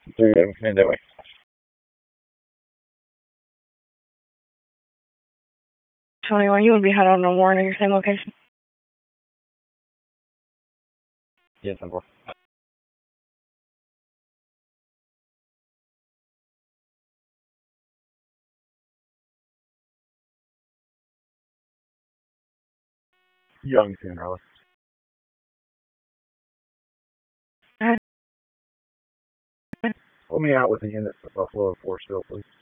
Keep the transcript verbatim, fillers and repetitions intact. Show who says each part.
Speaker 1: Through and that way.
Speaker 2: twenty-one, you would be head on no more in your same location.
Speaker 1: Yes, I'm for. Young San Carlos.
Speaker 2: Alright.
Speaker 1: Pull me out with the unit for Buffalo Four still, please.